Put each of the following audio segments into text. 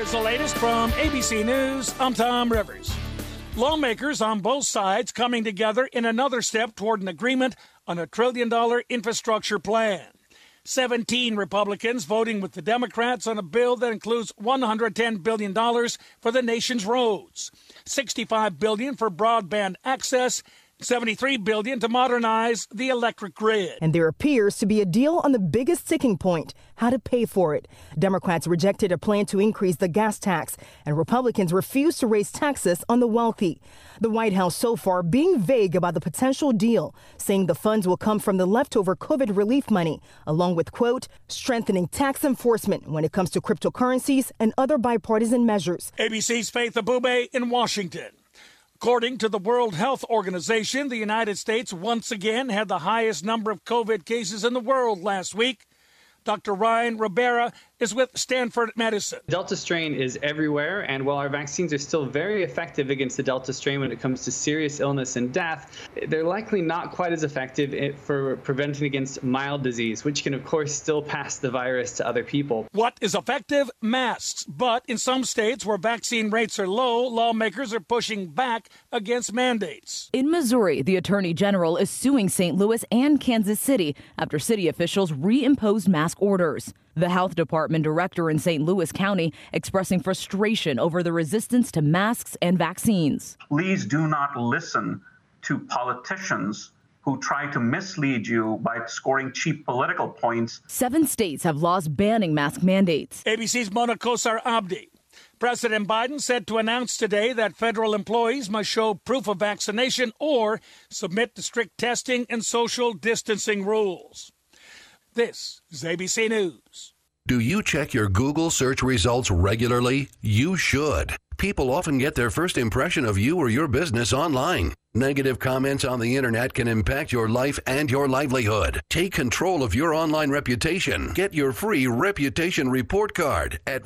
Here's the latest from ABC News. I'm Tom Rivers. Lawmakers on both sides coming together in another step toward an agreement on a $1 trillion infrastructure plan. 17 Republicans voting with the Democrats on a bill that includes $110 billion for the nation's roads, $65 billion for broadband access, $73 billion to modernize the electric grid. And there appears to be a deal on the biggest sticking point, how to pay for it. Democrats rejected a plan to increase the gas tax, and Republicans refused to raise taxes on the wealthy. The White House so far being vague about the potential deal, saying the funds will come from the leftover COVID relief money, along with, quote, strengthening tax enforcement when it comes to cryptocurrencies and other bipartisan measures. ABC's Faith Abube in Washington. According to the World Health Organization, the United States once again had the highest number of COVID cases in the world last week. Dr. Ryan Ribera is with Stanford Medicine. Delta strain is everywhere, and while our vaccines are still very effective against the Delta strain when it comes to serious illness and death, they're likely not quite as effective for preventing against mild disease, which can, of course, still pass the virus to other people. What is effective? Masks. But in some states where vaccine rates are low, lawmakers are pushing back against mandates. In Missouri, the Attorney General is suing St. Louis and Kansas City after city officials reimposed mask orders. The health department director in St. Louis County expressing frustration over the resistance to masks and vaccines. Please do not listen to politicians who try to mislead you by scoring cheap political points. 7 states have laws banning mask mandates. ABC's Mona Kosar Abdi. President Biden said to announce today that federal employees must show proof of vaccination or submit to strict testing and social distancing rules. This is ABC News. Do you check your Google search results regularly? You should. People often get their first impression of you or your business online. Negative comments on the internet can impact your life and your livelihood. Take control of your online reputation. Get your free reputation report card at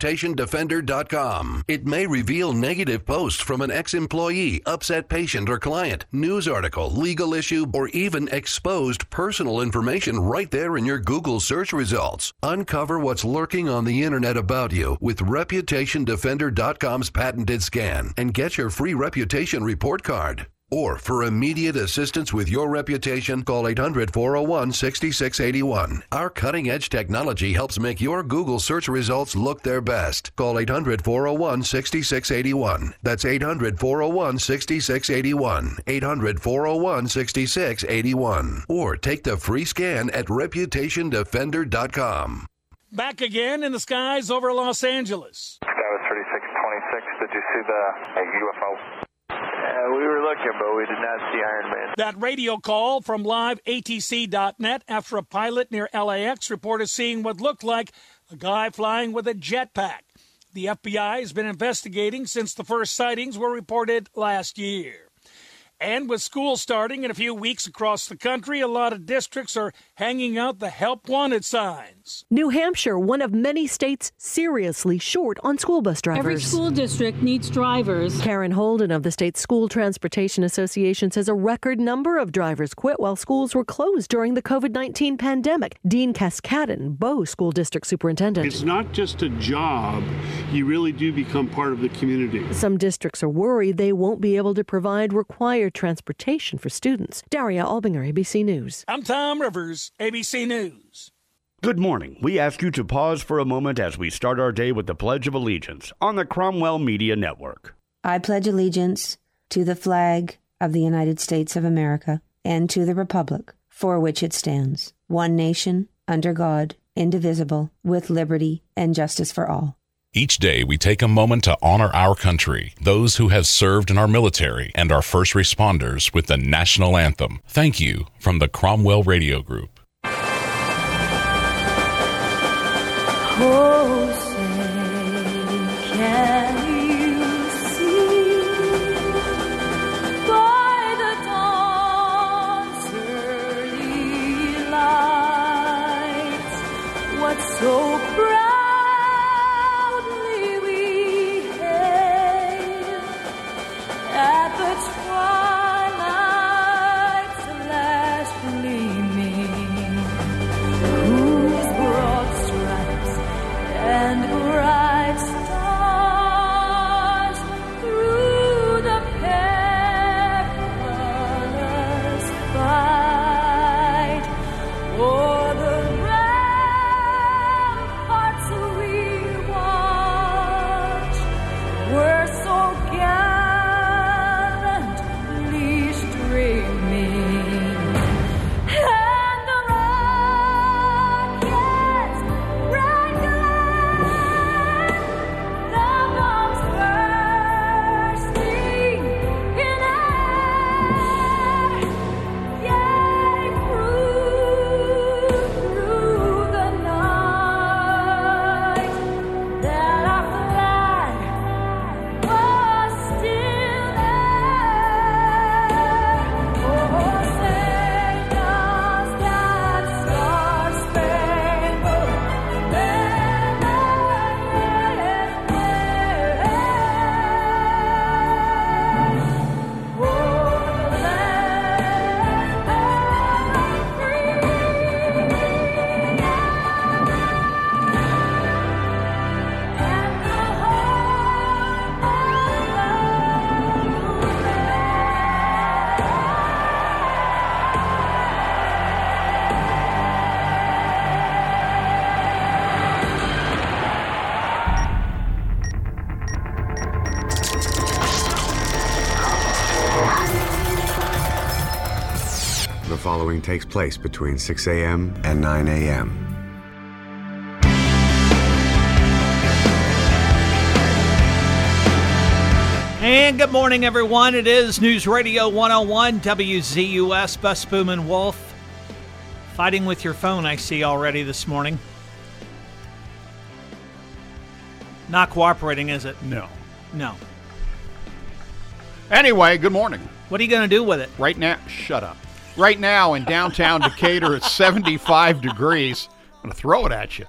reputationdefender.com. It may reveal negative posts from an ex-employee, upset patient or client, news article, legal issue, or even exposed personal information right there in your Google search results. Uncover what's lurking on the internet about you with reputationdefender.com's patented scan and get your free reputation report card. Or for immediate assistance with your reputation, call 800-401-6681. Our cutting-edge technology helps make your Google search results look their best. Call 800-401-6681. That's 800-401-6681. 800-401-6681. Or take the free scan at reputationdefender.com. Back again in the skies over Los Angeles. Sky was 3626. Did you see the UFO? We were looking, but we did not see Iron Man. That radio call from liveatc.net after a pilot near LAX reported seeing what looked like a guy flying with a jetpack. The FBI has been investigating since the first sightings were reported last year. And with school starting in a few weeks across the country, a lot of districts are hanging out the Help Wanted signs. New Hampshire, one of many states seriously short on school bus drivers. Every school district needs drivers. Karen Holden of the State School Transportation Association says a record number of drivers quit while schools were closed during the COVID-19 pandemic. Dean Cascadden, Bow School District Superintendent. It's not just a job. You really do become part of the community. Some districts are worried they won't be able to provide required transportation for students. Daria Albinger, ABC News. I'm Tom Rivers, ABC News. Good morning. We ask you to pause for a moment as we start our day with the Pledge of Allegiance on the Cromwell Media Network. I pledge allegiance to the flag of the United States of America and to the republic for which it stands, one nation, under God, indivisible, with liberty and justice for all. Each day, we take a moment to honor our country, those who have served in our military, and our first responders with the national anthem. Thank you from the Cromwell Radio Group. Oh, say, can you see by the dawn's early light what so proudly we hailed at the twilight's last gleaming, whose broad stripes and bright stars following takes place between 6 a.m. and 9 a.m. And good morning, everyone. It is News Radio 101, WZUS, Bus Boom and Wolf. Fighting with your phone, I see already this morning. Not cooperating, is it? No. No. Anyway, good morning. What are you going to do with it? Right now, shut up. Right now in downtown Decatur, it's 75 degrees. I'm going to throw it at you.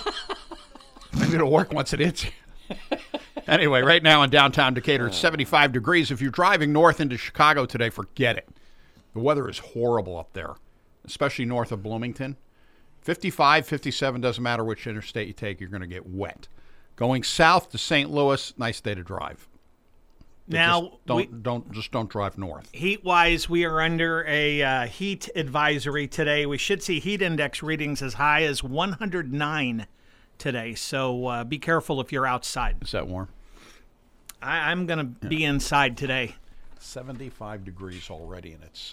Maybe it'll work once it hits you. Anyway, right now in downtown Decatur, it's 75 degrees. If you're driving north into Chicago today, forget it. The weather is horrible up there, especially north of Bloomington. 55, 57, doesn't matter which interstate you take, you're going to get wet. Going south to St. Louis, nice day to drive. Now, don't drive north. Heat-wise, we are under a heat advisory today. We should see heat index readings as high as 109 today, so be careful if you're outside. Is that warm? I'm going to be inside today. 75 degrees already, and it's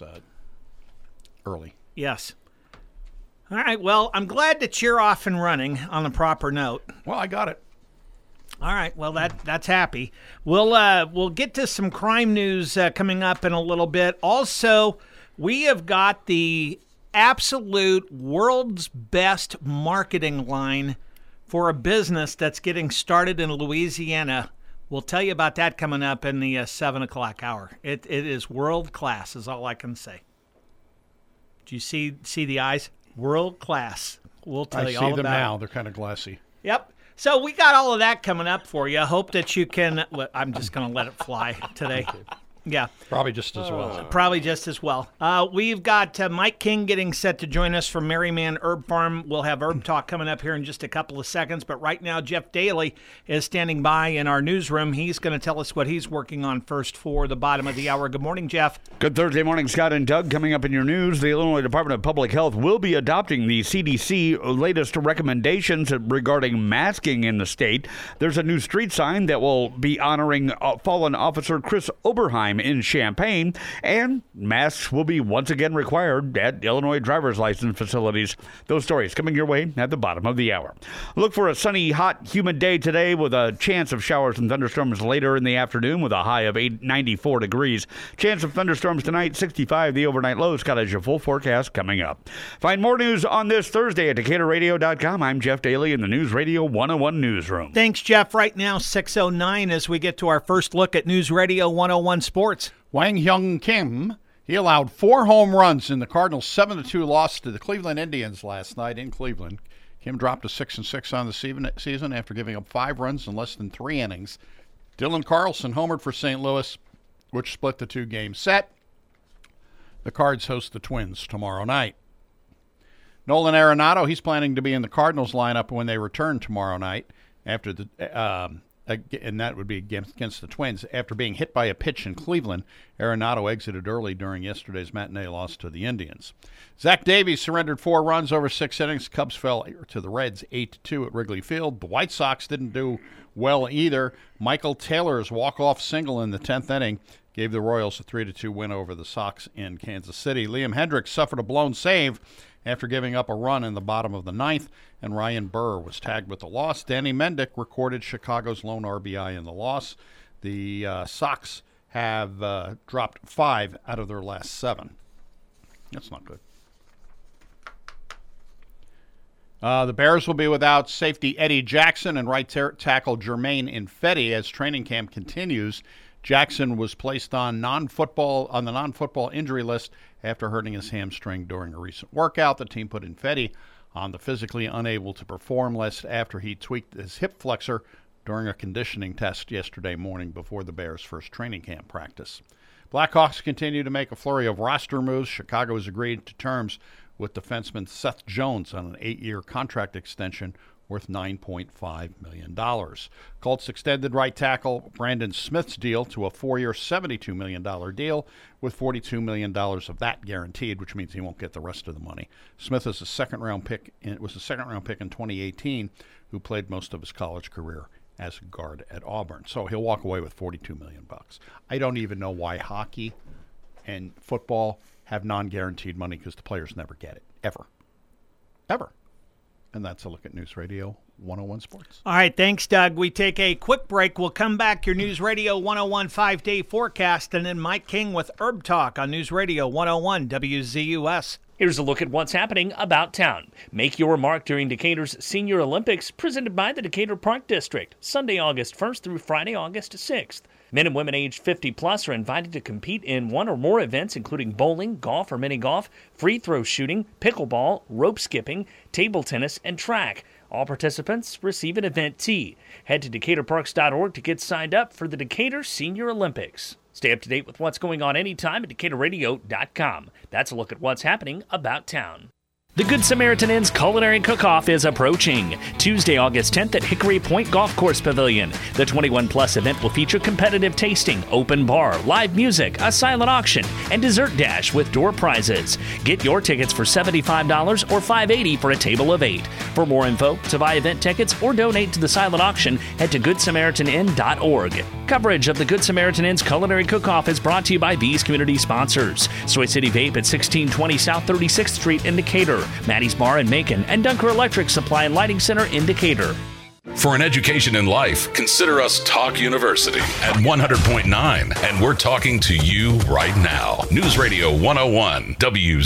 early. Yes. All right, well, I'm glad that you're off and running on the proper note. Well, I got it. All right, well, that's happy. We'll get to some crime news coming up in a little bit. Also, we have got the absolute world's best marketing line for a business that's getting started in Louisiana. We'll tell you about that coming up in the 7 o'clock hour. It is world class, is all I can say. Do you see the eyes? World class. We'll tell you all about it. I see them now. They're kind of glassy. Yep. So we got all of that coming up for you. Hope that you can. I'm just going to let it fly today. Yeah. Probably just as well. Probably just as well. We've got Mike King getting set to join us from Merryman Herb Farm. We'll have Herb Talk coming up here in just a couple of seconds. But right now, Jeff Daly is standing by in our newsroom. He's going to tell us what he's working on first for the bottom of the hour. Good morning, Jeff. Good Thursday morning, Scott and Doug. Coming up in your news, the Illinois Department of Public Health will be adopting the CDC latest recommendations regarding masking in the state. There's a new street sign that will be honoring fallen officer Chris Oberheim in Champaign, and masks will be once again required at Illinois driver's license facilities. Those stories coming your way at the bottom of the hour. Look for a sunny, hot, humid day today with a chance of showers and thunderstorms later in the afternoon with a high of 94 degrees. Chance of thunderstorms tonight, 65. The overnight low. Scott has your full forecast coming up. Find more news on this Thursday at DecaturRadio.com. I'm Jeff Daly in the News Radio 101 newsroom. Thanks, Jeff. Right now, 6:09 as we get to our first look at News Radio 101 Sports. Wang Hyung Kim, he allowed 4 home runs in the Cardinals' 7-2 loss to the Cleveland Indians last night in Cleveland. Kim dropped to 6-6 on the season after giving up 5 runs in less than 3 innings. Dylan Carlson homered for St. Louis, which split the 2-game set. The Cards host the Twins tomorrow night. Nolan Arenado, he's planning to be in the Cardinals lineup when they return tomorrow night after the and that would be against the Twins. After being hit by a pitch in Cleveland, Arenado exited early during yesterday's matinee loss to the Indians. Zach Davies surrendered 4 runs over 6 innings. Cubs fell to the Reds 8-2 at Wrigley Field. The White Sox didn't do well either. Michael Taylor's walk-off single in the 10th inning gave the Royals a 3-2 win over the Sox in Kansas City. Liam Hendricks suffered a blown save after giving up a run in the bottom of the 9th, and Ryan Burr was tagged with the loss. Danny Mendick recorded Chicago's lone RBI in the loss. The Sox have dropped 5 out of their last 7. That's not good. The Bears will be without safety Eddie Jackson and right tackle Jermaine Infetti as training camp continues. Jackson was placed on the non-football injury list after hurting his hamstring during a recent workout. The team put Infetti on the physically unable to perform list after he tweaked his hip flexor during a conditioning test yesterday morning before the Bears' first training camp practice. Blackhawks continue to make a flurry of roster moves. Chicago has agreed to terms with defenseman Seth Jones on an 8-year contract extension worth $9.5 million. Colts extended right tackle Brandon Smith's deal to a 4-year, $72 million deal with $42 million of that guaranteed, which means he won't get the rest of the money. Smith is a second-round pick. It was a second-round pick in 2018 who played most of his college career as a guard at Auburn. So he'll walk away with $42 million. I don't even know why hockey and football have non-guaranteed money because the players never get it, ever. And that's a look at News Radio 101 Sports. All right, thanks, Doug. We take a quick break. We'll come back, your News Radio 101 5-day forecast, and then Mike King with Herb Talk on News Radio 101 WZUS. Here's a look at what's happening about town. Make your mark during Decatur's Senior Olympics, presented by the Decatur Park District, Sunday, August 1st through Friday, August 6th. Men and women aged 50-plus are invited to compete in one or more events, including bowling, golf or mini-golf, free-throw shooting, pickleball, rope skipping, table tennis, and track. All participants receive an event tee. Head to DecaturParks.org to get signed up for the Decatur Senior Olympics. Stay up to date with what's going on anytime at DecaturRadio.com. That's a look at what's happening about town. The Good Samaritan Inn's Culinary Cook-Off is approaching. Tuesday, August 10th at Hickory Point Golf Course Pavilion. The 21-plus event will feature competitive tasting, open bar, live music, a silent auction, and dessert dash with door prizes. Get your tickets for $75 or $5.80 for a table of 8. For more info, to buy event tickets, or donate to the silent auction, head to GoodSamaritanInn.org. Coverage of the Good Samaritan Inn's Culinary Cook-Off is brought to you by these community sponsors: Soy City Vape at 1620 South 36th Street in Decatur, Maddie's Bar in Macon, and Dunker Electric Supply and Lighting Center in Decatur. For an education in life, consider us Talk University at 100.9, and we're talking to you right now. News Radio 101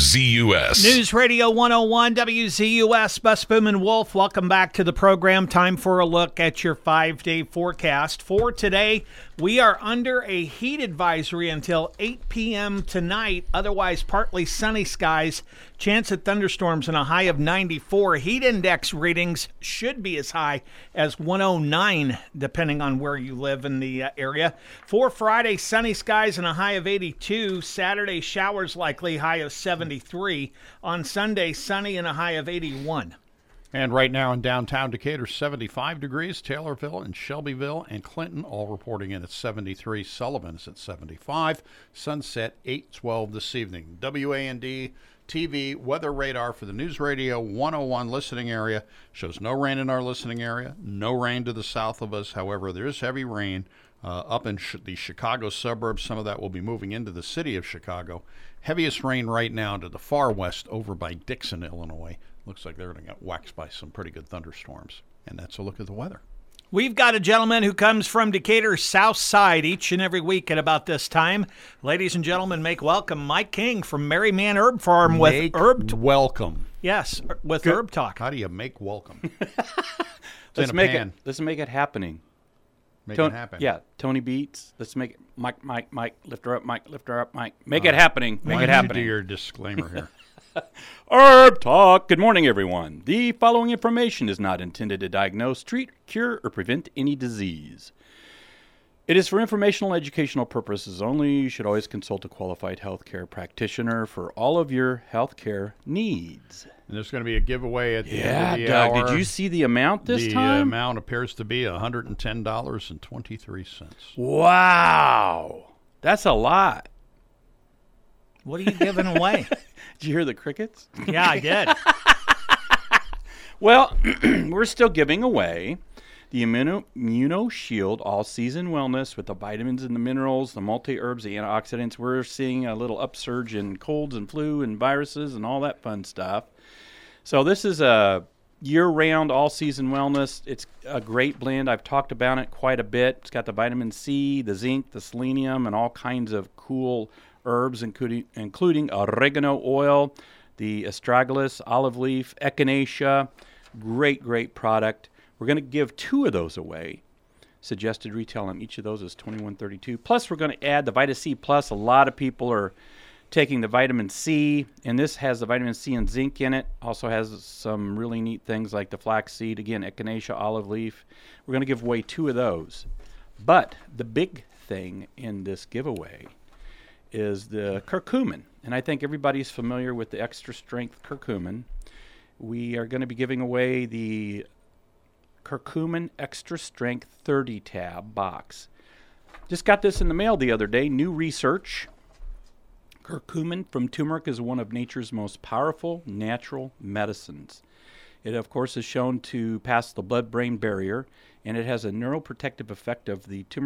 WZUS. News Radio 101 WZUS. Bus Boom and Wolf, welcome back to the program. Time for a look at your 5-day forecast. For today, we are under a heat advisory until 8 p.m. tonight. Otherwise, partly sunny skies. Chance of thunderstorms and a high of 94. Heat index readings should be as high as 109, depending on where you live in the area. For Friday, sunny skies and a high of 82. Saturday, showers likely, high of 73. On Sunday, sunny and a high of 81. And right now in downtown Decatur, 75 degrees. Taylorville and Shelbyville and Clinton all reporting in at 73. Sullivan is at 75. Sunset 8:12 this evening. WAND TV weather radar for the News Radio 101 listening area shows no rain in our listening area, no rain to the south of us. However, there is heavy rain up in the Chicago suburbs. Some of that will be moving into the city of Chicago. Heaviest rain right now to the far west over by Dixon, Illinois. Looks like they're going to get waxed by some pretty good thunderstorms. And that's a look at the weather. We've got a gentleman who comes from Decatur's South Side each and every week at about this time. Ladies and gentlemen, make welcome Mike King from Merryman Herb Farm with Herb. Welcome. Yes, with Good. Herb Talk. How do you make welcome? Let's make it happening. Make it happen. Yeah, Tony Beats. Let's make it. Mike, lift her up. Mike, lift her up. Mike, make it happening. Make it happening. Do your disclaimer here. Herb Talk. Good morning, everyone. The following information is not intended to diagnose, treat, cure, or prevent any disease. It is for informational and educational purposes only. You should always consult a qualified healthcare practitioner for all of your healthcare needs. And there's going to be a giveaway at the end of the Doug, hour. did you see the amount this time? The amount appears to be $110.23. Wow. That's a lot. What are you giving away? Did you hear the crickets? Yeah, I did. Well, we're still giving away the Immuno Shield All-Season Wellness with the vitamins and the minerals, the multi-herbs, the antioxidants. We're seeing a little upsurge in colds and flu and viruses and all that fun stuff. So this is a year-round, all-season wellness. It's a great blend. I've talked about it quite a bit. It's got the vitamin C, the zinc, the selenium, and all kinds of cool herbs, including oregano oil, the astragalus, olive leaf, echinacea. Great product. We're going to give 2 of those away. Suggested retail on each of those is $21.32. Plus, we're going to add the Vita C Plus. A lot of people are taking the vitamin C, and this has the vitamin C and zinc in it. Also has some really neat things like the flaxseed, again, echinacea, olive leaf. We're going to give away 2 of those. But the big thing in this giveaway is the curcumin. And I think everybody's familiar with the extra strength curcumin. We are going to be giving away the curcumin extra strength 30 tab box. Just got this in the mail the other day. New research. Curcumin from turmeric is one of nature's most powerful natural medicines. It, of course, is shown to pass the blood-brain barrier, and it has a neuroprotective effect of the turmeric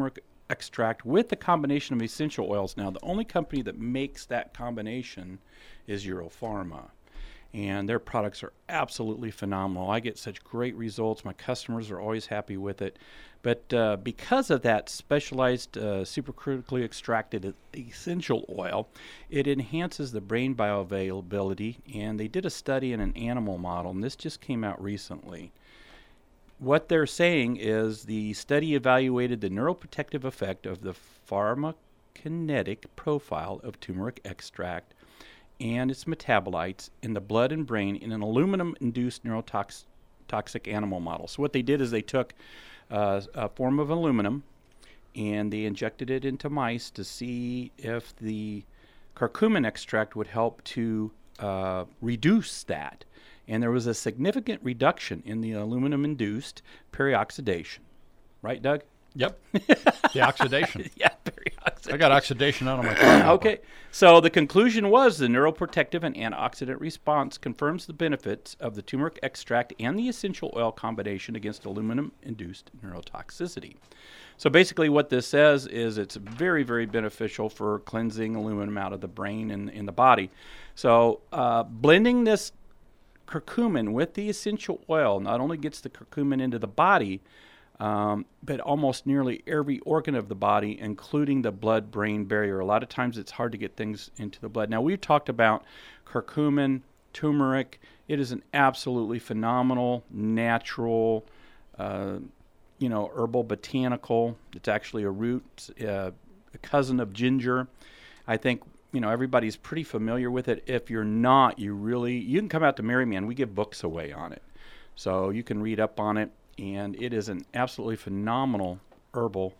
extract with the combination of essential oils. Now, the only company that makes that combination is Europharma. And their products are absolutely phenomenal. I get such great results. My customers are always happy with it. But because of that specialized supercritically extracted essential oil, it enhances the brain bioavailability. And they did a study in an animal model, and this just came out recently. What they're saying is the study evaluated the neuroprotective effect of the pharmacokinetic profile of turmeric extract and its metabolites in the blood and brain in an aluminum-induced neurotoxic animal model. So what they did is they took a form of aluminum and they injected it into mice to see if the curcumin extract would help to reduce that. And there was a significant reduction in the aluminum-induced perioxidation. Right, Doug? Yep. The oxidation. Yeah, perioxidation. I got oxidation out of my car. Okay. So the conclusion was the neuroprotective and antioxidant response confirms the benefits of the turmeric extract and the essential oil combination against aluminum-induced neurotoxicity. So basically what this says is it's very, very beneficial for cleansing aluminum out of the brain and in the body. So blending this curcumin with the essential oil not only gets the curcumin into the body, but almost nearly every organ of the body, including the blood-brain barrier. A lot of times it's hard to get things into the blood. Now, we've talked about curcumin, turmeric. It is an absolutely phenomenal, natural, herbal botanical. It's actually a root, a cousin of ginger. I think, everybody's pretty familiar with it. If you're not, you can come out to Merryman. We give books away on it. So you can read up on it. And it is an absolutely phenomenal herbal,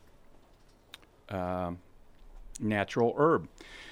natural herb.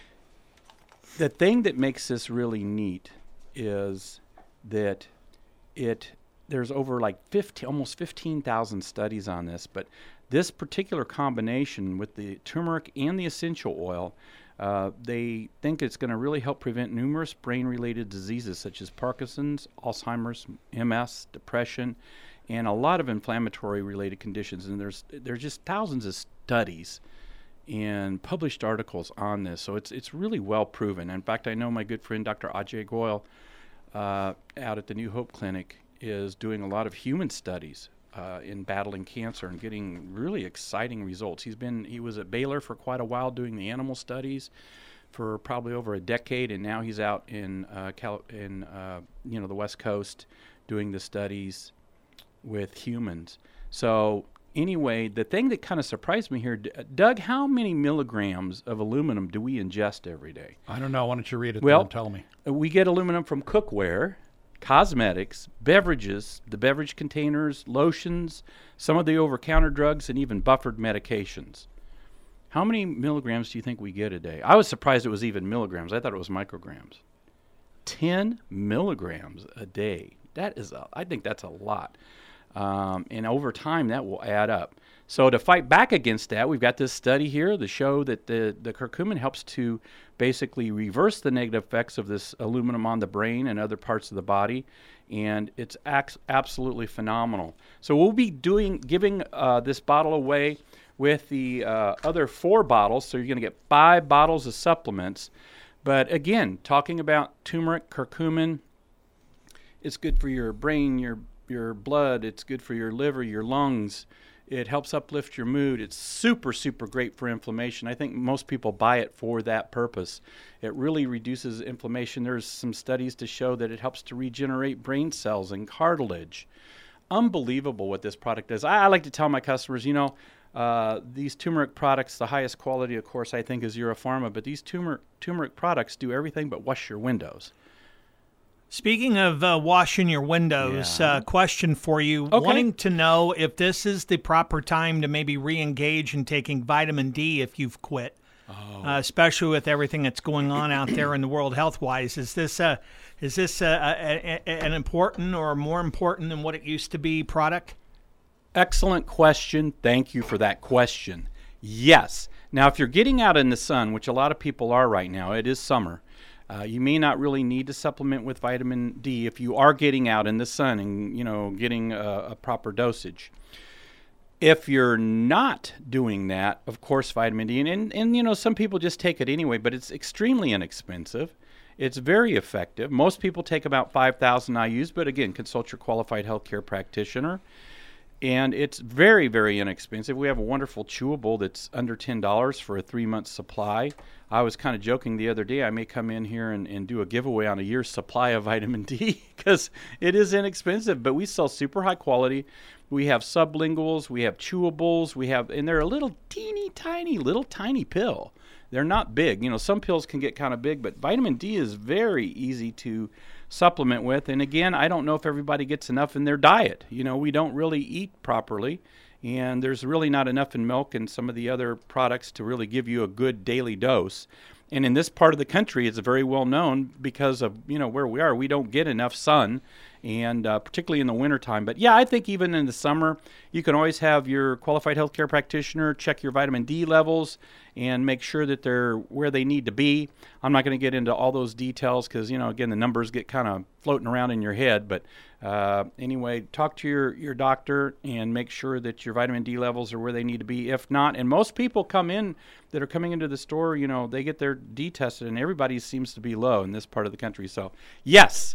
The thing that makes this really neat is that there's over almost 15,000 studies on this, but this particular combination with the turmeric and the essential oil, they think it's going to really help prevent numerous brain-related diseases such as Parkinson's, Alzheimer's, MS, depression, and a lot of inflammatory related conditions. And there's just thousands of studies and published articles on this. So it's really well proven. In fact, I know my good friend Dr. Ajay Goyal out at the New Hope Clinic is doing a lot of human studies in battling cancer and getting really exciting results. He was at Baylor for quite a while doing the animal studies for probably over a decade, and now he's out in the West Coast doing the studies with humans. So anyway, the thing that kind of surprised me here, Doug, how many milligrams of aluminum do we ingest every day? I don't know. Why don't you read it and tell me? We get aluminum from cookware, cosmetics, beverages, the beverage containers, lotions, some of the over-counter drugs, and even buffered medications. How many milligrams do you think we get a day? I was surprised it was even milligrams. I thought it was micrograms. 10 milligrams a day. I think that's a lot. And over time, that will add up. So to fight back against that, we've got this study here to show that the curcumin helps to basically reverse the negative effects of this aluminum on the brain and other parts of the body, and it's absolutely phenomenal. So we'll be giving this bottle away with the other 4 bottles, so you're going to get 5 bottles of supplements. But again, talking about turmeric, curcumin, it's good for your brain, your blood, it's good for your liver, your lungs. It helps uplift your mood. It's super, super great for inflammation. I think most people buy it for that purpose. It really reduces inflammation. There's some studies to show that it helps to regenerate brain cells and cartilage. Unbelievable what this product does. I like to tell my customers, these turmeric products, the highest quality, of course, I think is Europharma, but these turmeric products do everything but wash your windows. Speaking of washing your windows, question for you. Okay. Wanting to know if this is the proper time to maybe re-engage in taking vitamin D if you've quit, especially with everything that's going on out there in the world health-wise. Is this an important or more important than what it used to be product? Excellent question. Thank you for that question. Yes. Now, if you're getting out in the sun, which a lot of people are right now, it is summer, you may not really need to supplement with vitamin D if you are getting out in the sun and, getting a proper dosage. If you're not doing that, of course, vitamin D, and some people just take it anyway, but it's extremely inexpensive. It's very effective. Most people take about 5,000 IUs, but again, consult your qualified healthcare practitioner. And it's very, very inexpensive. We have a wonderful chewable that's under $10 for a 3-month supply. I was kind of joking the other day, I may come in here and do a giveaway on a year's supply of vitamin D because it is inexpensive, but we sell super high quality. We have sublinguals, we have chewables, and they're a little teeny tiny pill. They're not big. Some pills can get kind of big, but vitamin D is very easy to supplement with. And again, I don't know if everybody gets enough in their diet. We don't really eat properly, and there's really not enough in milk and some of the other products to really give you a good daily dose. And in this part of the country, it's very well known because of where we are. We don't get enough sun, and particularly in the wintertime. But yeah, I think even in the summer, you can always have your qualified healthcare practitioner check your vitamin D levels and make sure that they're where they need to be. I'm not going to get into all those details because, again, the numbers get kind of floating around in your head. But anyway, talk to your doctor and make sure that your vitamin D levels are where they need to be. If not, and most people that are coming into the store, they get their D tested, and everybody seems to be low in this part of the country. So, yes.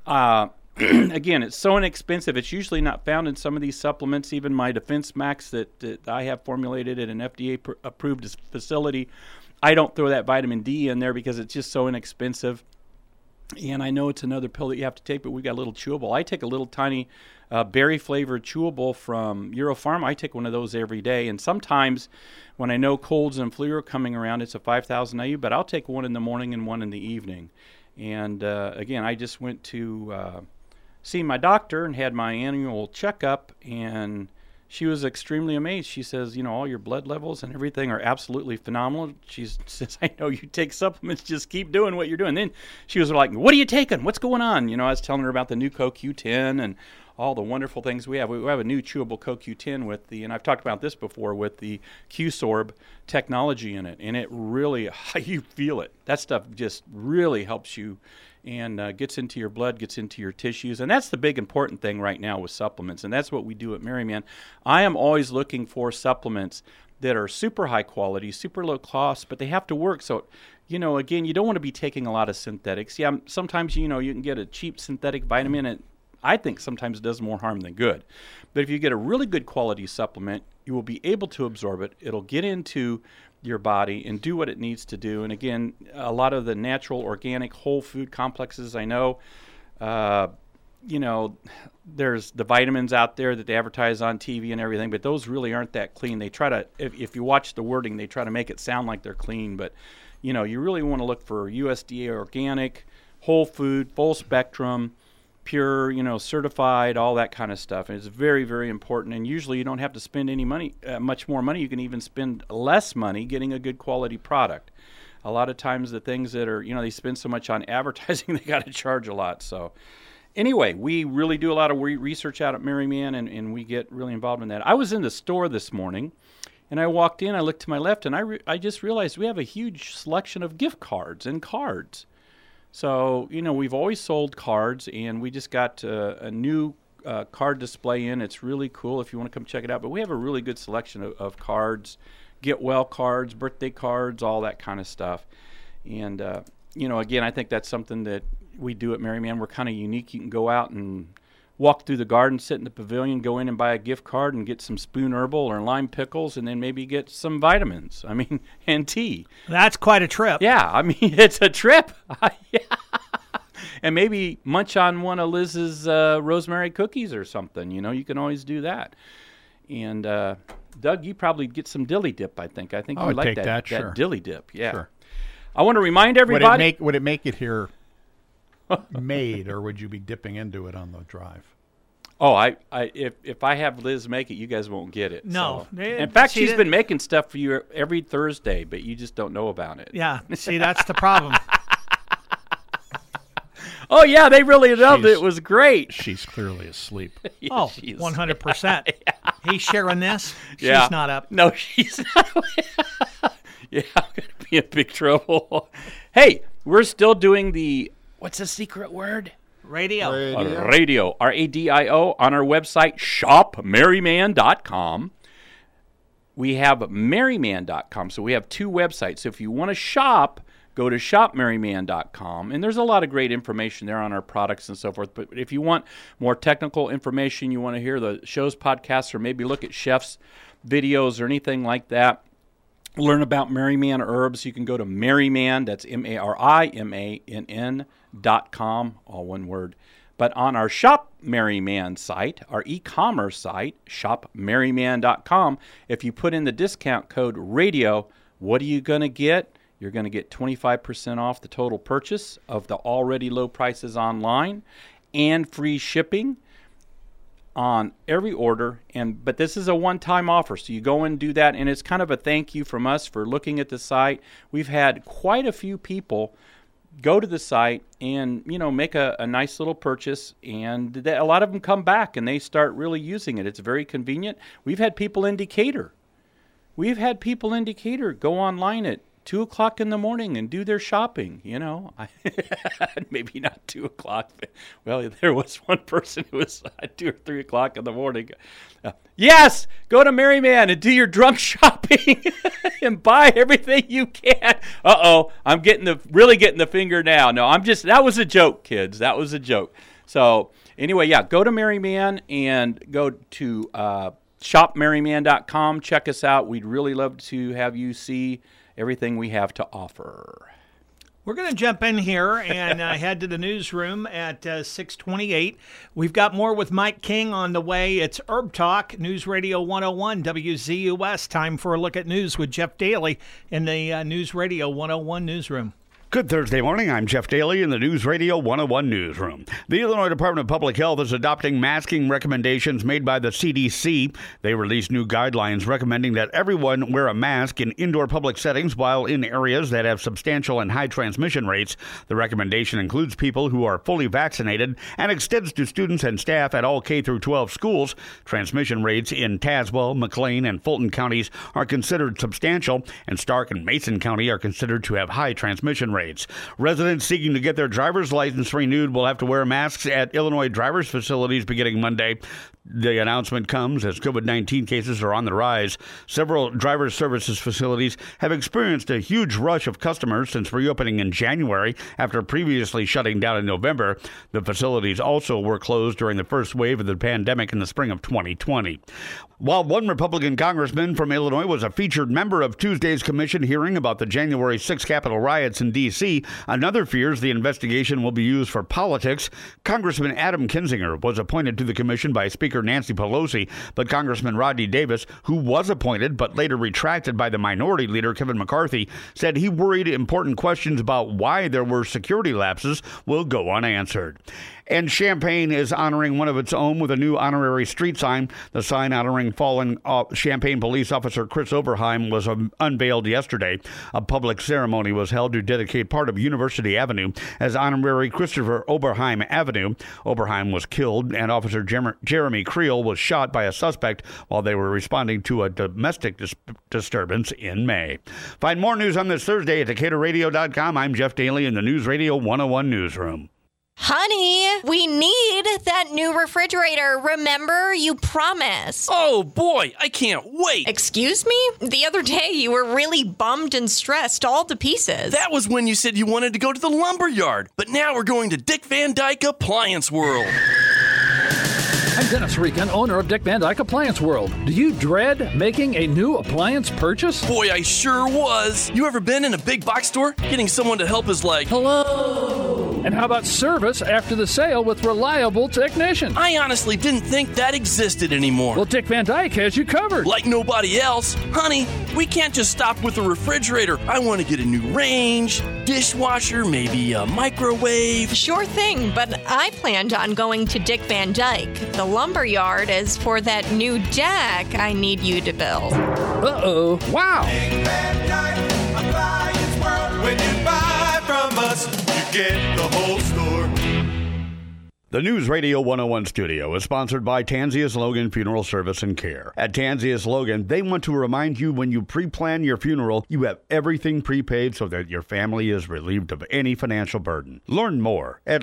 Again, it's so inexpensive. It's usually not found in some of these supplements. Even my Defense Max that I have formulated at an FDA-approved facility, I don't throw that vitamin D in there because it's just so inexpensive. And I know it's another pill that you have to take, but we got a little chewable. I take a little tiny berry-flavored chewable from Eurofarm. I take one of those every day. And sometimes when I know colds and flu are coming around, it's a 5,000 IU, but I'll take one in the morning and one in the evening. And again, I just went to see my doctor and had my annual checkup, and she was extremely amazed. She says, all your blood levels and everything are absolutely phenomenal. She says, I know you take supplements, just keep doing what you're doing. Then she was like, what are you taking? What's going on? I was telling her about the new CoQ10 and all the wonderful things we have. We have a new chewable CoQ10 and I've talked about this before, with the Q-Sorb technology in it. And it really, you feel it. That stuff just really helps you and gets into your blood, gets into your tissues. And that's the big important thing right now with supplements. And that's what we do at Merryman. I am always looking for supplements that are super high quality, super low cost, but they have to work. So, again, you don't want to be taking a lot of synthetics. Yeah, sometimes, you can get a cheap synthetic vitamin, and I think sometimes it does more harm than good. But if you get a really good quality supplement, you will be able to absorb it. It'll get into your body and do what it needs to do. And again, a lot of the natural, organic, whole food complexes, I know, there's the vitamins out there that they advertise on TV and everything, but those really aren't that clean. They try to, if you watch the wording, they try to make it sound like they're clean, but you really want to look for USDA organic, whole food, full spectrum, pure, certified, all that kind of stuff. And it's very, very important. And usually you don't have to spend any money, much more money. You can even spend less money getting a good quality product. A lot of times the things that are, they spend so much on advertising, they got to charge a lot. So anyway, we really do a lot of research out at Merryman, and we get really involved in that. I was in the store this morning, and I walked in, I looked to my left, and I just realized we have a huge selection of gift cards and cards. So, we've always sold cards, and we just got a new card display in. It's really cool if you want to come check it out. But we have a really good selection of cards, get well cards, birthday cards, all that kind of stuff. And, again, I think that's something that we do at Merryman. We're kind of unique. You can go out and walk through the garden, sit in the pavilion, go in and buy a gift card and get some spoon herbal or lime pickles, and then maybe get some vitamins, and tea. That's quite a trip. Yeah, it's a trip. Yeah. And maybe munch on one of Liz's rosemary cookies or something. You can always do that. And, Doug, you probably get some dilly dip, I think. I think you like that sure. Dilly dip. Yeah. Sure. I want to remind everybody. Would it make it here made, or would you be dipping into it on the drive? Oh, if I have Liz make it, you guys won't get it. No. So. In fact, she's been making stuff for you every Thursday, but you just don't know about it. Yeah. See, that's the problem. Oh, yeah, they really loved it. It was great. She's clearly asleep. Yeah, 100%. Yeah. He's sharing this. Yeah. She's not up. No, she's not. Yeah, I'm going to be in big trouble. Hey, we're still doing the, what's the secret word? Radio. Radio, RADIO, on our website, shopmerryman.com. we have merryman.com. So we have two websites. So if you want to shop, go to shopmerryman.com. And there's a lot of great information there on our products and so forth. But if you want more technical information, you want to hear the show's podcasts, or maybe look at chefs' videos or anything like that, learn about Merryman herbs, you can go to Merryman, that's MARIMANN.com, all one word. But on our Shop Merryman site, our e-commerce site, shopmerryman.com, if you put in the discount code RADIO, what are you going to get? You're going to get 25% off the total purchase of the already low prices online and free shipping on every order. But this is a one-time offer, so you go and do that, and it's kind of a thank you from us for looking at the site. We've had quite a few people go to the site and, make a nice little purchase, and a lot of them come back and they start really using it. It's very convenient. We've had people in Decatur go online at 2 o'clock in the morning and do their shopping, maybe not 2 o'clock. Well, there was one person who was 2 or 3 o'clock in the morning. Yes, go to Merryman and do your drunk shopping and buy everything you can. Uh-oh, I'm really getting the finger now. No, that was a joke, kids. That was a joke. So anyway, yeah, go to Merryman and go to shopmerryman.com. Check us out. We'd really love to have you see everything we have to offer. We're going to jump in here and head to the newsroom at 6:28. We've got more with Mike King on the way. It's Herb Talk, News Radio 101, WZUS. Time for a look at news with Jeff Daly in the News Radio 101 newsroom. Good Thursday morning. I'm Jeff Daly in the News Radio 101 newsroom. The Illinois Department of Public Health is adopting masking recommendations made by the CDC. They released new guidelines recommending that everyone wear a mask in indoor public settings while in areas that have substantial and high transmission rates. The recommendation includes people who are fully vaccinated and extends to students and staff at all K through 12 schools. Transmission rates in Tazewell, McLean, and Fulton counties are considered substantial, and Stark and Mason County are considered to have high transmission rates. Residents seeking to get their driver's license renewed will have to wear masks at Illinois drivers' facilities beginning Monday. The announcement comes as COVID-19 cases are on the rise. Several driver services facilities have experienced a huge rush of customers since reopening in January after previously shutting down in November. The facilities also were closed during the first wave of the pandemic in the spring of 2020. While one Republican congressman from Illinois was a featured member of Tuesday's commission hearing about the January 6 Capitol riots in D.C., another fears the investigation will be used for politics. Congressman Adam Kinzinger was appointed to the commission by Speaker Nancy Pelosi, but Congressman Rodney Davis, who was appointed but later retracted by the minority leader Kevin McCarthy, said he worried important questions about why there were security lapses will go unanswered. And Champaign is honoring one of its own with a new honorary street sign. The sign honoring fallen Champaign police officer Chris Oberheim was unveiled yesterday. A public ceremony was held to dedicate part of University Avenue as honorary Christopher Oberheim Avenue. Oberheim was killed, and Officer Jeremy Creel was shot by a suspect while they were responding to a domestic disturbance in May. Find more news on this Thursday at DecaturRadio.com. I'm Jeff Daly in the News Radio 101 newsroom. Honey, we need that new refrigerator. Remember, you promised. Oh, boy, I can't wait. Excuse me? The other day, you were really bummed and stressed all to pieces. That was when you said you wanted to go to the lumber yard. But now we're going to Dick Van Dyke Appliance World. I'm Dennis Regan, owner of Dick Van Dyke Appliance World. Do you dread making a new appliance purchase? Boy, I sure was. You ever been in a big box store? Getting someone to help is like, hello. And how about service after the sale with reliable technicians? I honestly didn't think that existed anymore. Well, Dick Van Dyke has you covered. Like nobody else. Honey, we can't just stop with a refrigerator. I want to get a new range, dishwasher, maybe a microwave. Sure thing, but I planned on going to Dick Van Dyke. The lumber yard is for that new deck I need you to build. Uh-oh. Wow. Dick Van Dyke Appliance World. When you buy from us, you get the whole store. The News Radio 101 studio is sponsored by Tansius Logan Funeral Service and Care. At Tansius Logan, they want to remind you when you pre-plan your funeral, you have everything prepaid so that your family is relieved of any financial burden. Learn more at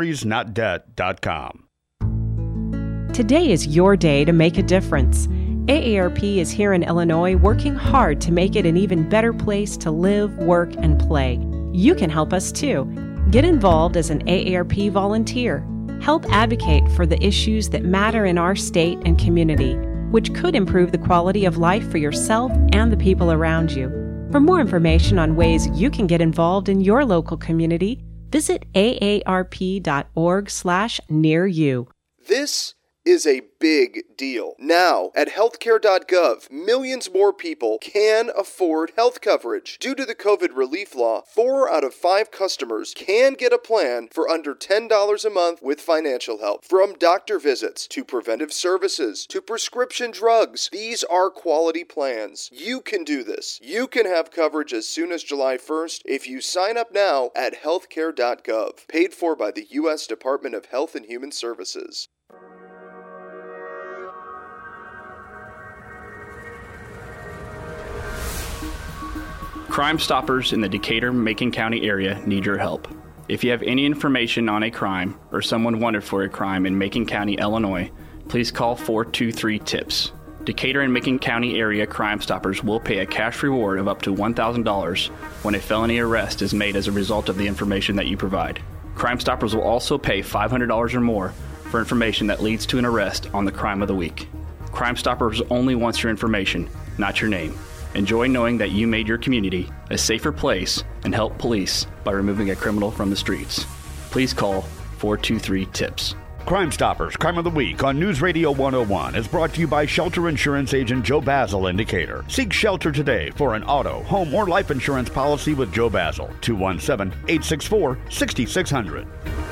LeaveMemoriesNotDebt.com. Today is your day to make a difference. AARP is here in Illinois working hard to make it an even better place to live, work, and play. You can help us too. Get involved as an AARP volunteer. Help advocate for the issues that matter in our state and community, which could improve the quality of life for yourself and the people around you. For more information on ways you can get involved in your local community, visit aarp.org/nearyou. This is a big deal. Now, at healthcare.gov, millions more people can afford health coverage. Due to the COVID relief law, 4 out of 5 customers can get a plan for under $10 a month with financial help. From doctor visits to preventive services to prescription drugs, these are quality plans. You can do this. You can have coverage as soon as July 1st if you sign up now at healthcare.gov. Paid for by the U.S. Department of Health and Human Services. Crime Stoppers in the Decatur-Macon County area need your help. If you have any information on a crime or someone wanted for a crime in Macon County, Illinois, please call 423-TIPS. Decatur and Macon County area Crime Stoppers will pay a cash reward of up to $1,000 when a felony arrest is made as a result of the information that you provide. Crime Stoppers will also pay $500 or more for information that leads to an arrest on the crime of the week. Crime Stoppers only wants your information, not your name. Enjoy knowing that you made your community a safer place and help police by removing a criminal from the streets. Please call 423-TIPS. Crime Stoppers, Crime of the Week on News Radio 101 is brought to you by Shelter Insurance Agent Joe Basil in Decatur. Seek shelter today for an auto, home, or life insurance policy with Joe Basil. 217-864-6600.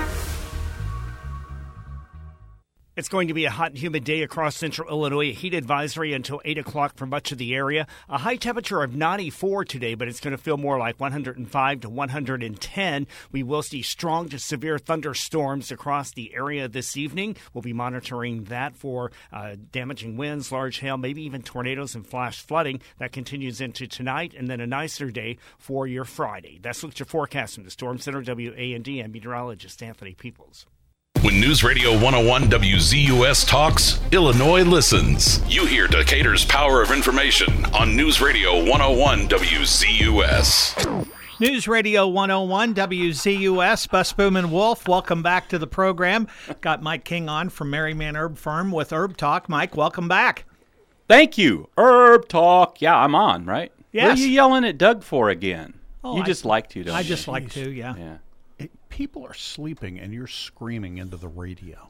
It's going to be a hot and humid day across central Illinois. A heat advisory until 8 o'clock for much of the area. A high temperature of 94 today, but it's going to feel more like 105 to 110. We will see strong to severe thunderstorms across the area this evening. We'll be monitoring that for damaging winds, large hail, maybe even tornadoes and flash flooding. That continues into tonight, and then a nicer day for your Friday. That's what your forecast from the Storm Center, WAND, and meteorologist Anthony Peoples. When News Radio 101 WZUS talks, Illinois listens. You hear Decatur's power of information on News Radio 101 WZUS. News Radio 101 WZUS, Bus Boom and Wolf, welcome back to the program. Got Mike King on from Merryman Herb Farm with Herb Talk. Mike, welcome back. Thank you. Herb Talk. Yeah, I'm on, right? Yes. What are you yelling at Doug for again? Oh, you just like to, don't you? I just like to, yeah. People are sleeping and you're screaming into the radio.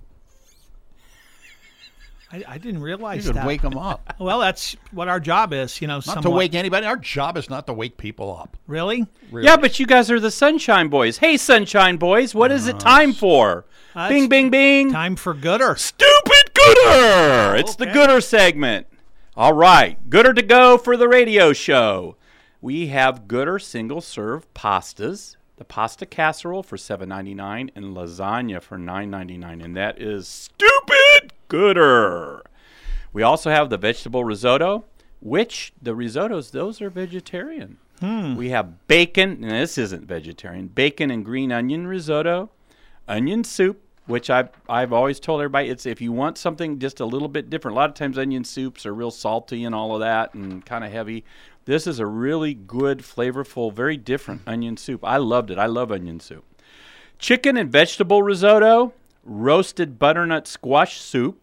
I didn't realize you that. You could wake them up. Well, that's what our job is, Not to wake anybody. Our job is not to wake people up. Really? Yeah, but you guys are the Sunshine Boys. Hey, Sunshine Boys, what is it time for? Bing, bing, bing. Time for Gooder. Stupid Gooder! It's the Gooder segment. All right, Gooder to go for the radio show. We have Gooder single-serve pastas. The pasta casserole for $7.99 and lasagna for $9.99, and that is stupid Gooder. We also have the vegetable risotto, which the risottos, those are vegetarian. We have bacon, and this isn't vegetarian, bacon and green onion risotto, onion soup, which I've always told everybody, it's if you want something just a little bit different. A lot of times onion soups are real salty and all of that and kind of heavy. This is a really good, flavorful, very different onion soup. I loved it. I love onion soup. Chicken and vegetable risotto, roasted butternut squash soup,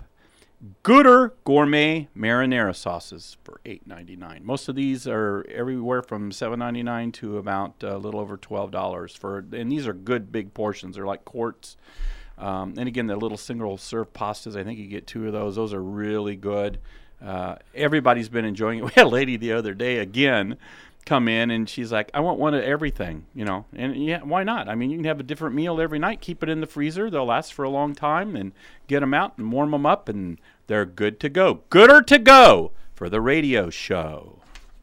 Gooder gourmet marinara sauces for $8.99. Most of these are everywhere from $7.99 to about a little over $12 and these are good big portions. They're like quarts. And again, the little single serve pastas, I think you get 2 of those. Those are really good. Everybody's been enjoying it. We had a lady the other day again come in and she's like, I want one of everything, and yeah, why not? I mean, you can have a different meal every night, keep it in the freezer, they'll last for a long time, and get them out and warm them up and they're good to go. Gooder to go for the radio show.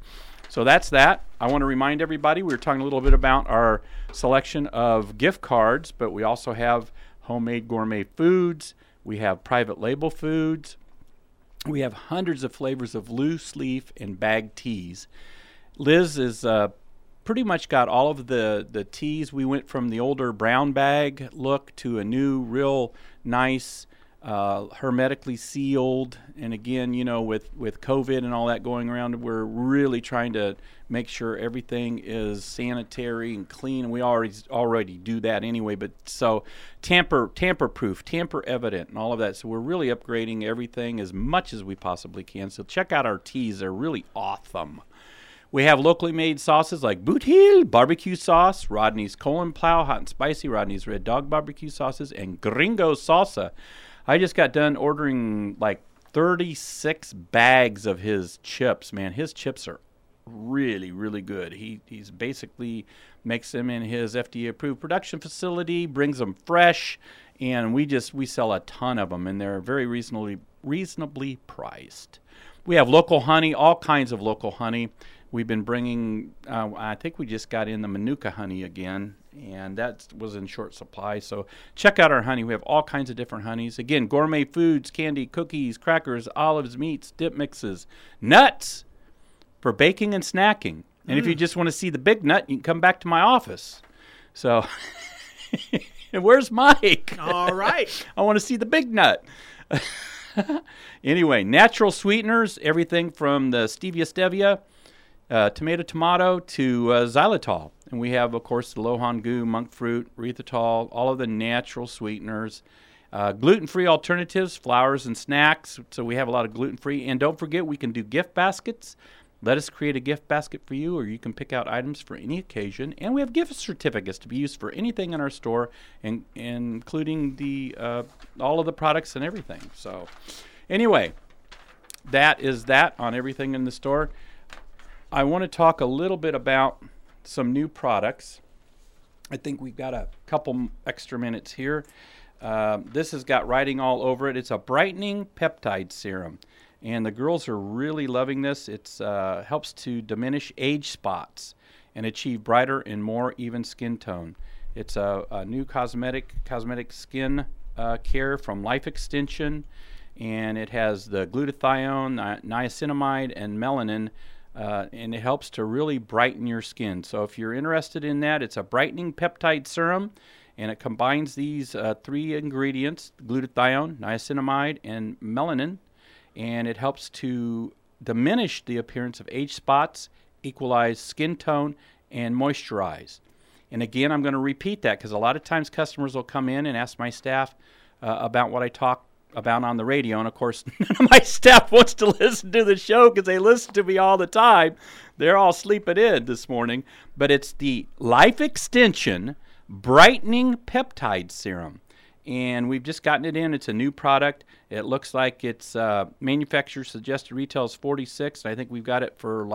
So that's that. I want to remind everybody, we were talking a little bit about our selection of gift cards, but we also have homemade gourmet foods. We have private label foods. We have hundreds of flavors of loose leaf and bag teas. Liz is pretty much got all of the teas. We went from the older brown bag look to a new, real nice hermetically sealed. And again, you know, with COVID and all that going around, we're really trying to make sure everything is sanitary and clean. And we already do that anyway, but so tamper-proof, tamper-evident, and all of that. So we're really upgrading everything as much as we possibly can. So check out our teas. They're really awesome. We have locally made sauces like Boot Hill barbecue sauce, Rodney's Colon Plow hot and spicy, Rodney's Red Dog barbecue sauces, and Gringo salsa. I just got done ordering like 36 bags of his chips. Man, his chips are really, really good. He's basically makes them in his FDA-approved production facility, brings them fresh, and we sell a ton of them, and they're very reasonably priced. We have local honey, all kinds of local honey. We've been bringing, I think we just got in the Manuka honey again, and that was in short supply. So check out our honey. We have all kinds of different honeys. Again, gourmet foods, candy, cookies, crackers, olives, meats, dip mixes, nuts for baking and snacking. And if you just want to see the big nut, you can come back to my office. So, where's Mike? All right. I want to see the big nut. Anyway, natural sweeteners, everything from the stevia, tomato to xylitol. And we have, of course, the Lohan Goo, monk fruit, erythritol, all of the natural sweeteners. Gluten-free alternatives, flours and snacks. So we have a lot of gluten-free. And don't forget, we can do gift baskets. Let us create a gift basket for you, or you can pick out items for any occasion. And we have gift certificates to be used for anything in our store, including the all of the products and everything. So anyway, that is that on everything in the store. I want to talk a little bit about some new products. I think we've got a couple extra minutes here. This has got writing all over it. It's a brightening peptide serum. And the girls are really loving this. It helps to diminish age spots and achieve brighter and more even skin tone. It's a new cosmetic skin care from Life Extension, and it has the glutathione, niacinamide, and melanin, and it helps to really brighten your skin. So if you're interested in that, it's a brightening peptide serum, and it combines these three ingredients, glutathione, niacinamide, and melanin, and it helps to diminish the appearance of age spots, equalize skin tone, and moisturize. And again, I'm going to repeat that because a lot of times customers will come in and ask my staff about what I talk about on the radio. And of course, none of my staff wants to listen to the show because they listen to me all the time. They're all sleeping in this morning. But it's the Life Extension Brightening Peptide Serum. And we've just gotten it in. It's a new product. It looks like it's manufacturer suggested retail is $46. And I think we've got it for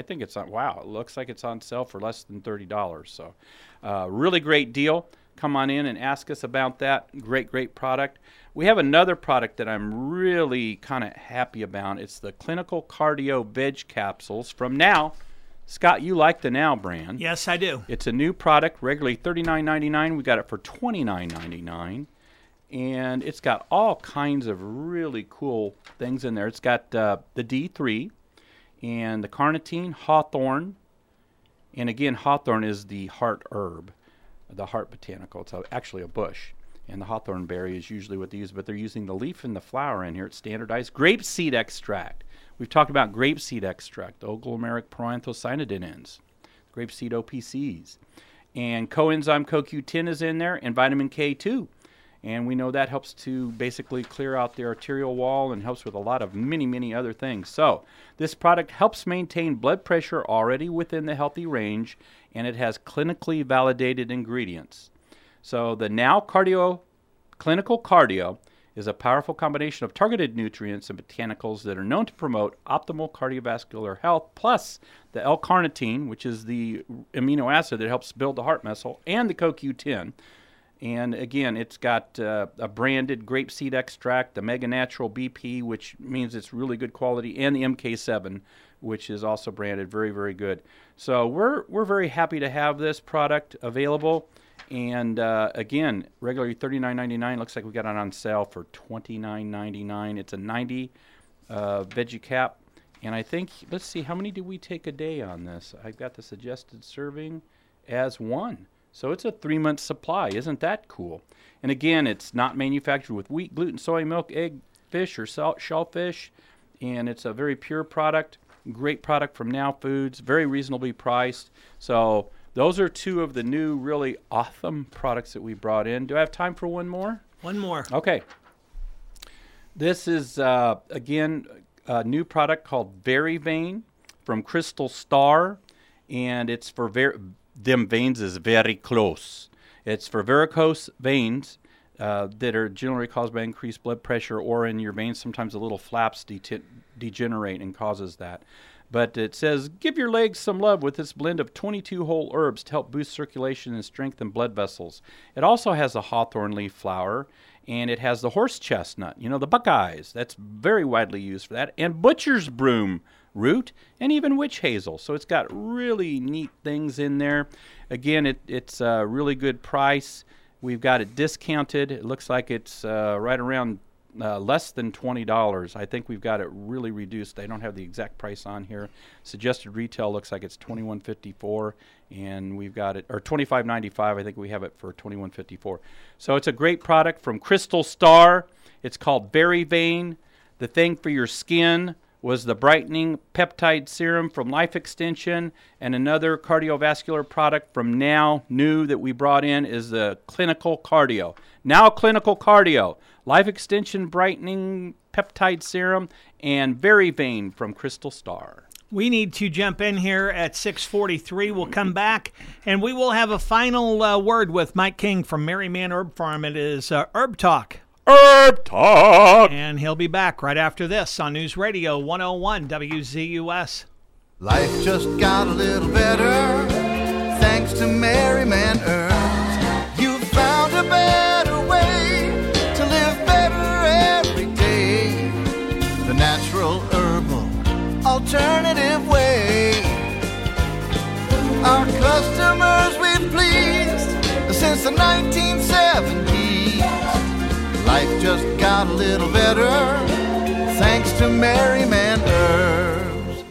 it looks like it's on sale for less than $30. So really great deal. Come on in and ask us about that. Great product. We have another product that I'm really kind of happy about. It's the Clinical Cardio Veg Capsules from Now. Scott, you like the Now brand. Yes, I do. It's a new product, regularly $39.99. We got it for $29.99. And it's got all kinds of really cool things in there. It's got the D3 and the carnitine, hawthorn. And again, hawthorn is the heart herb, the heart botanical. It's actually a bush. And the hawthorn berry is usually what they use, but they're using the leaf and the flower in here. It's standardized grapeseed extract. We've talked about grapeseed extract, the oligomeric proanthocyanidins, grapeseed OPCs. And coenzyme CoQ10 is in there, and vitamin K2. And we know that helps to basically clear out the arterial wall and helps with a lot of many other things. So this product helps maintain blood pressure already within the healthy range, and it has clinically validated ingredients. So the Now Clinical Cardio is a powerful combination of targeted nutrients and botanicals that are known to promote optimal cardiovascular health, plus the L-carnitine, which is the amino acid that helps build the heart muscle, and the CoQ10. And again, it's got a branded grapeseed extract, the Mega Natural BP, which means it's really good quality, and the MK7, which is also branded very good. So we're very happy to have this product available. And again, regularly $39.99. Looks like we got it on sale for $29.99. It's a 90 veggie cap. And I think, let's see, how many do we take a day on this? I've got the suggested serving as one. So it's a 3-month supply. Isn't that cool? And again, it's not manufactured with wheat, gluten, soy, milk, egg, fish, or shellfish. And it's a very pure product. Great product from Now Foods. Very reasonably priced. So those are 2 of the new really awesome products that we brought in. Do I have time for one more? One more. Okay. This is, again, a new product called Very Vein from Crystal Star. And it's for them veins is very close. It's for varicose veins that are generally caused by increased blood pressure, or in your veins sometimes the little flaps degenerate and causes that. But it says, give your legs some love with this blend of 22 whole herbs to help boost circulation and strengthen blood vessels. It also has a hawthorn leaf flower, and it has the horse chestnut, the Buckeyes. That's very widely used for that. And butcher's broom root, and even witch hazel. So it's got really neat things in there. Again, it's a really good price. We've got it discounted. It looks like it's right around less than $20. I think we've got it really reduced. I don't have the exact price on here. Suggested retail looks like it's $21.54, and we've got it, or $25.95. I think we have it for $21.54. So it's a great product from Crystal Star. It's called Very Vein. The thing for your skin was the brightening peptide serum from Life Extension, and another cardiovascular product from Now new that we brought in is the Clinical Cardio. Now Clinical Cardio, Life Extension brightening peptide serum, and Very Vein from Crystal Star. We need to jump in here at 6:43. We'll come back, and we will have a final word with Mike King from Merryman Herb Farm. It is Herb Talk. Herb Talk. And he'll be back right after this on News Radio 101 WZUS. Life just got a little better thanks to Merryman Herbs. You found a better way to live better every day. The natural herbal alternative way. Our customers we've pleased since the 1970s. Life just got a little better thanks to Merryman Herbs.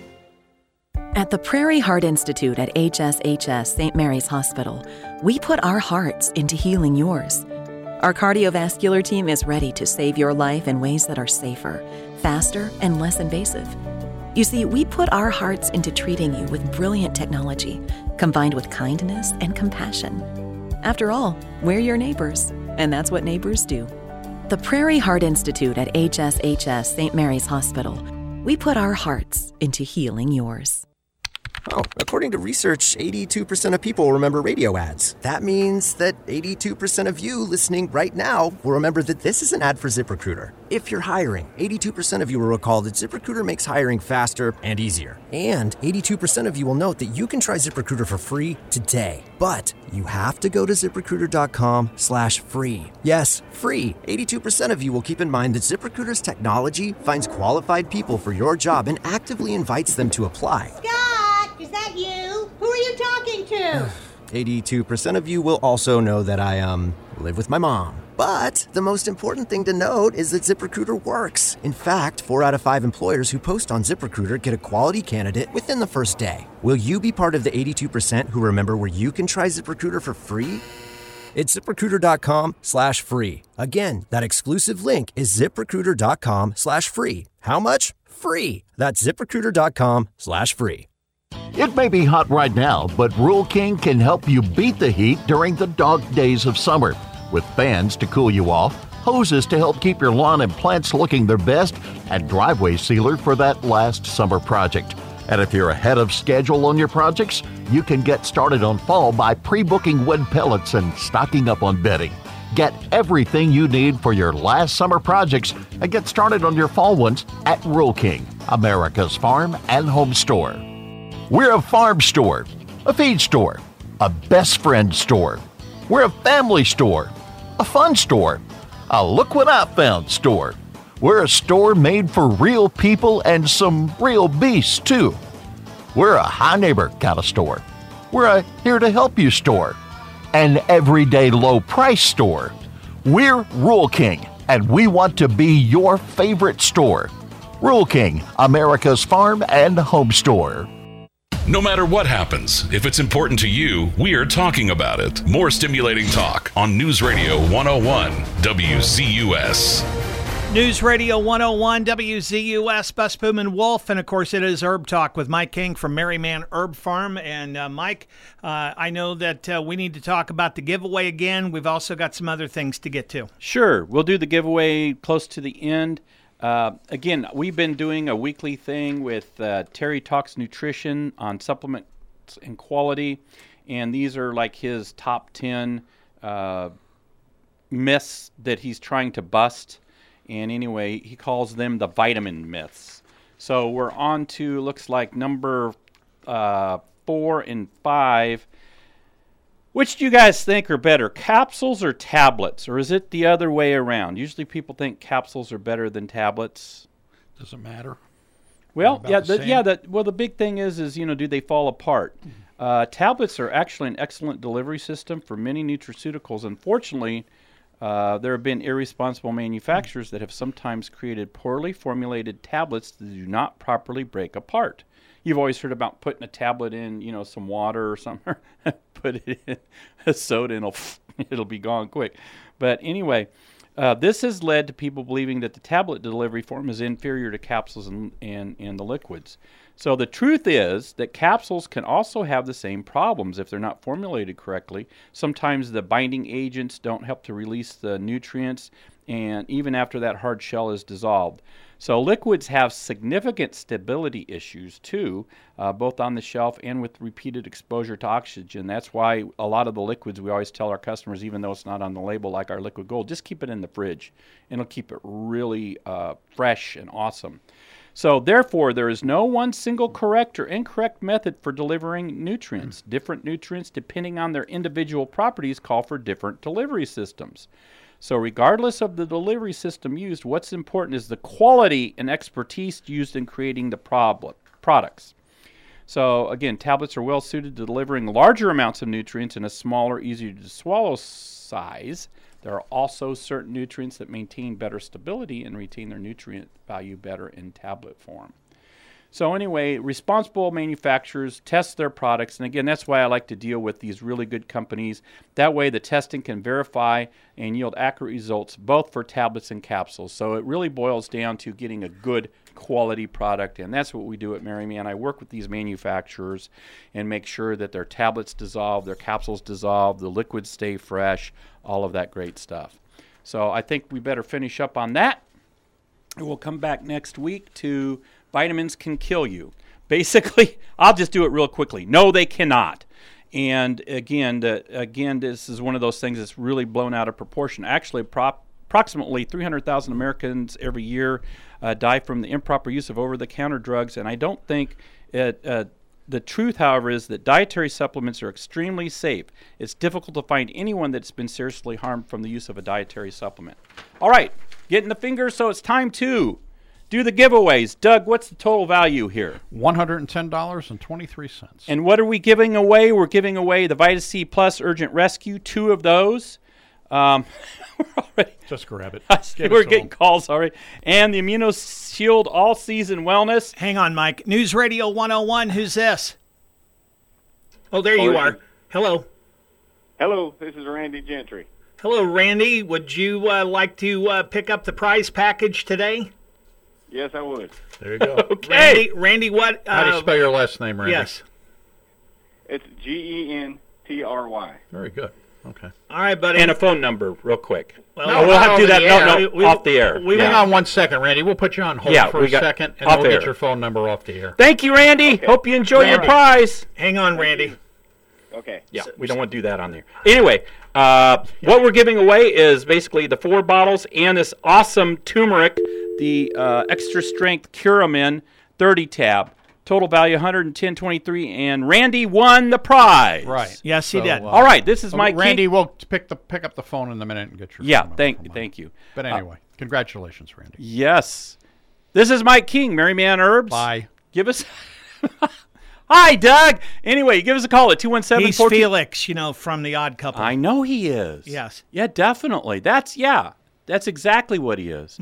At the Prairie Heart Institute at HSHS St. Mary's Hospital, we put our hearts into healing yours. Our cardiovascular team is ready to save your life in ways that are safer, faster, and less invasive. You see, we put our hearts into treating you with brilliant technology, combined with kindness and compassion. After all, we're your neighbors, and that's what neighbors do. The Prairie Heart Institute at HSHS St. Mary's Hospital. We put our hearts into healing yours. Oh, according to research, 82% of people remember radio ads. That means that 82% of you listening right now will remember that this is an ad for ZipRecruiter. If you're hiring, 82% of you will recall that ZipRecruiter makes hiring faster and easier. And 82% of you will note that you can try ZipRecruiter for free today. But you have to go to ZipRecruiter.com/free. Yes, free. 82% of you will keep in mind that ZipRecruiter's technology finds qualified people for your job and actively invites them to apply. Is that you? Who are you talking to? 82% of you will also know that I, live with my mom. But the most important thing to note is that ZipRecruiter works. In fact, 4 out of 5 employers who post on ZipRecruiter get a quality candidate within the first day. Will you be part of the 82% who remember where you can try ZipRecruiter for free? It's ZipRecruiter.com/free. Again, that exclusive link is ZipRecruiter.com/free. How much? Free. That's ZipRecruiter.com/free. It may be hot right now, but Rural King can help you beat the heat during the dog days of summer. With fans to cool you off, hoses to help keep your lawn and plants looking their best, and driveway sealer for that last summer project. And if you're ahead of schedule on your projects, you can get started on fall by pre-booking wood pellets and stocking up on bedding. Get everything you need for your last summer projects and get started on your fall ones at Rural King, America's farm and home store. We're a farm store, a feed store, a best friend store. We're a family store, a fun store, a look what I found store. We're a store made for real people and some real beasts too. We're a high neighbor kind of store. We're a here to help you store, an everyday low price store. We're Rural King, and we want to be your favorite store. Rural King, America's farm and home store. No matter what happens, if it's important to you, we're talking about it. More stimulating talk on News Radio 101 WZUS. News Radio 101 WZUS, Bus Boom and Wolf, and of course it is Herb Talk with Mike King from Merryman Herb Farm. And Mike, I know that we need to talk about the giveaway again. We've also got some other things to get to. Sure, we'll do the giveaway close to the end. Again, we've been doing a weekly thing with Terry Talks Nutrition on supplements and quality, and these are like his top 10 myths that he's trying to bust. And anyway, he calls them the vitamin myths. So we're on to, looks like number 4 and 5. Which do you guys think are better, capsules or tablets? Or is it the other way around? Usually people think capsules are better than tablets. Does it matter? Well, the big thing is do they fall apart? Tablets are actually an excellent delivery system for many nutraceuticals. Unfortunately, there have been irresponsible manufacturers that have sometimes created poorly formulated tablets that do not properly break apart. You've always heard about putting a tablet in, some water or something. Put it in a soda and it'll be gone quick. But anyway, this has led to people believing that the tablet delivery form is inferior to capsules and the liquids. So the truth is that capsules can also have the same problems if they're not formulated correctly. Sometimes the binding agents don't help to release the nutrients, and even after that hard shell is dissolved. So liquids have significant stability issues too, both on the shelf and with repeated exposure to oxygen. That's why a lot of the liquids we always tell our customers, even though it's not on the label like our liquid gold, just keep it in the fridge and it'll keep it really fresh and awesome. So therefore, there is no one single correct or incorrect method for delivering nutrients. Different nutrients, depending on their individual properties, call for different delivery systems. So regardless of the delivery system used, what's important is the quality and expertise used in creating the products. So again, tablets are well suited to delivering larger amounts of nutrients in a smaller, easier to swallow size. There are also certain nutrients that maintain better stability and retain their nutrient value better in tablet form. So anyway, responsible manufacturers test their products. And again, that's why I like to deal with these really good companies. That way the testing can verify and yield accurate results both for tablets and capsules. So it really boils down to getting a good quality product. And that's what we do at Merryman. I work with these manufacturers and make sure that their tablets dissolve, their capsules dissolve, the liquids stay fresh, all of that great stuff. So I think we better finish up on that. We'll come back next week to vitamins can kill you. Basically, I'll just do it real quickly. No, they cannot. And again, this is one of those things that's really blown out of proportion. Actually, approximately 300,000 Americans every year die from the improper use of over-the-counter drugs. And I don't think the truth, however, is that dietary supplements are extremely safe. It's difficult to find anyone that's been seriously harmed from the use of a dietary supplement. All right, getting the fingers, so it's time to do the giveaways. Doug, what's the total value here? $110.23. And what are we giving away? We're giving away the Vita C Plus Urgent Rescue, 2 of those. We're already, just grab it. We're getting calls already. And the ImmunoShield All-Season Wellness. Hang on, Mike. News Radio 101, who's this? Oh, there you are. Hello. Hello, this is Randy Gentry. Hello, Randy. Would you like to pick up the prize package today? Yes, I would. There you go. Okay. Randy, what? How do you spell your last name, Randy? Yes. It's Gentry. Very good. Okay. All right, buddy. And a phone number, real quick. Well, we'll have to do that. No, off the air. Hang on 1 second, Randy. We'll put you on hold for a second, and we'll get your phone number off the air. Thank you, Randy. Okay. Hope you enjoy your prize. Hang on, Randy. Okay. Yeah, we don't want to do that on there. Anyway, what we're giving away is basically the 4 bottles and this awesome turmeric, the extra strength Curamin 30 tab. Total value $110.23, and Randy won the prize. Right. Yes, he did. All right, this is Mike Randy, King. we'll pick up the phone in a minute and get your phone number. Thank you. But anyway, congratulations, Randy. Yes. This is Mike King, Merryman Herbs. Bye. Give us Hi, Doug. Anyway, give us a call at 217-14. He's Felix, from The Odd Couple. I know he is. Yes. Yeah, definitely. That's That's exactly what he is.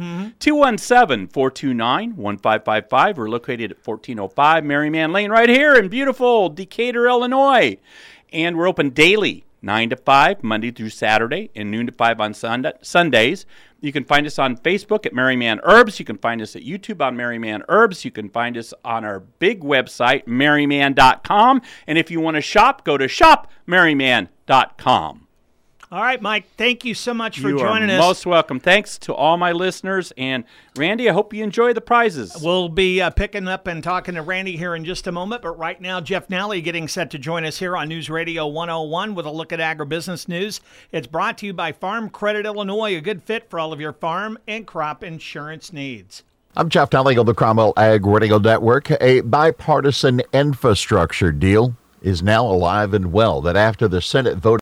217-429-1555. We're located at 1405 Merryman Lane right here in beautiful Decatur, Illinois. And we're open daily, 9 to 5, Monday through Saturday, and noon to 5 on Sundays. You can find us on Facebook at Merryman Herbs. You can find us at YouTube on Merryman Herbs. You can find us on our big website, merryman.com. And if you want to shop, go to shopmerryman.com. All right, Mike, thank you so much for joining us. You are most welcome. Thanks to all my listeners. And, Randy, I hope you enjoy the prizes. We'll be picking up and talking to Randy here in just a moment. But right now, Jeff Nally getting set to join us here on News Radio 101 with a look at agribusiness news. It's brought to you by Farm Credit Illinois, a good fit for all of your farm and crop insurance needs. I'm Jeff Nally of the Cromwell Ag Radio Network. A bipartisan infrastructure deal is now alive and well that after the Senate voted